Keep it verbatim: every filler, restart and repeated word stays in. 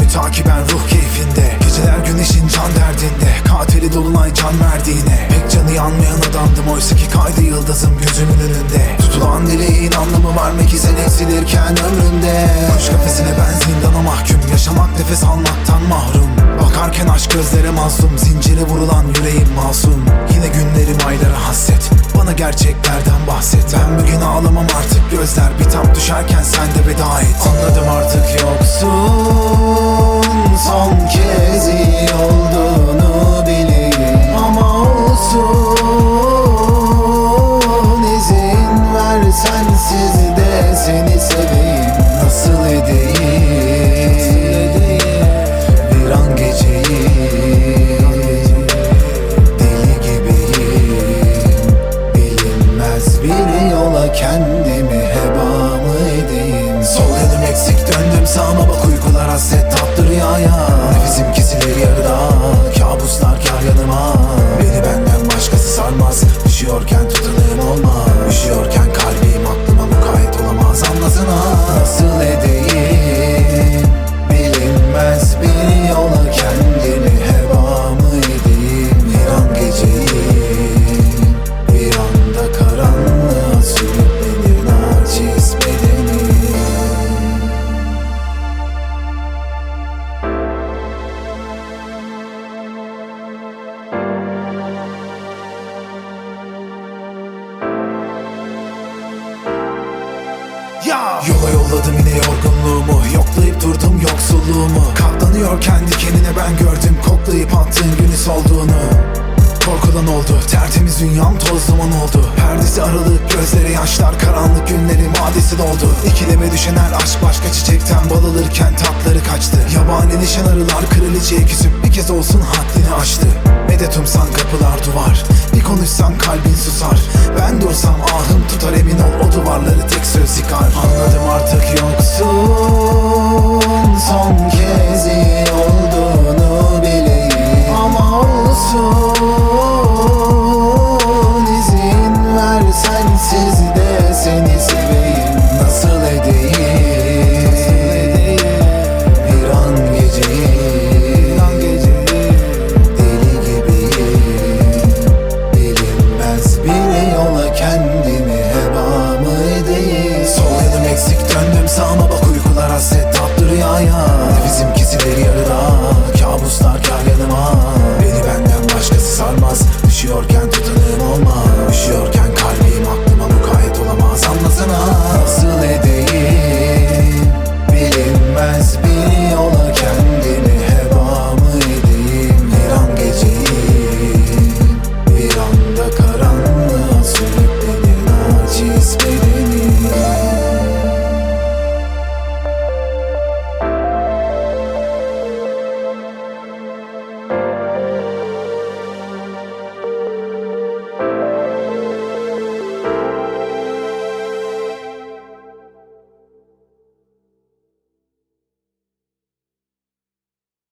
Ölümü takiben ruh keyfinde, geceler güneşin can derdinde, katili dolunay can verdiğine. Pek canı yanmayan adamdım, oysa ki kaydı yıldızım gözümün önünde. Tutulan dileğin anlamı var mı ki sen eksilirken ömründe? Kuş kafesine ben zindana mahkum, yaşamak nefes almaktan mahrum. Bakarken aşk gözlere masum, zincire vurulan yüreğim masum. Yine günlerim aylara hasret, bana gerçeklerden bahset. Ben bugün ağlamam artık, gözler bitap düşerken sen de veda et. Anladım artık yoksun, son kez iyi olduğunu bileyim. Ama olsun, izin ver sensiz de seni seveyim. Nasıl edeyim bir an geceyi, deli gibiyim. Bilinmez bir yola kendimi heba mı edeyim? Sol yanım eksik, döndüm sağıma, bak uykular hasret tatlı rüyaya. Nefesim kesilir yarıda, kabuslar kar yanıma. Beni benden başkası sarmaz, düşüyorken tutanığım olma. Üşüyorken kalbim aklıma mukayyet olamaz, anlasana. Nasıl edeyim bilinmez bir yola kendimi heba mı edeyim? Bir an geceyim, bir anda karanlığa sürüklenir naciz bedenim. Ya! Yola yolladım yine yorgunluğumu, yoklayıp durdum yoksulluğumu. Katlanıyor kendi kendine ben gördüm, koklayıp attığın günü solduğunu. Korkudan oldu, tertemiz dünyam toz duman oldu. Perdesi aralık, gözlere yaşlar, karanlık günlerin vadesi doldu. İkileme düşen her aşk başka çiçekten bal alırken tatları kaçtı. Yabani nişan arılar kraliçeye küsüp bir kez olsun haddini aştı. Medet umsan kapılar duvar, bir konuşsan kalbin susar. Ben dursam ahım tutar, emin ol o duvarları tek söz yıkar. Anladım artık yoksun,